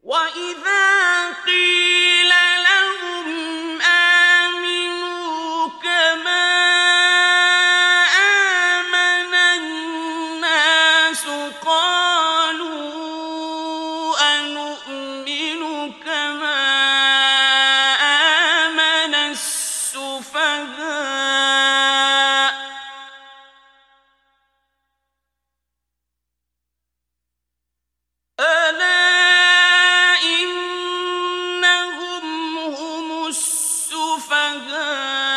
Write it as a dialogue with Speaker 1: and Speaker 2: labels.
Speaker 1: وَإِذَا قِيلَ لَهُمْ آمِنُوا كَمَا آمَنَ النَّاسُ قَالُوا أَنُؤْمِنُ كَمَا آمَنَ السُّفَهَاءُ أَلَا إِنَّهُمْ هُمُ السُّفَهَاءُ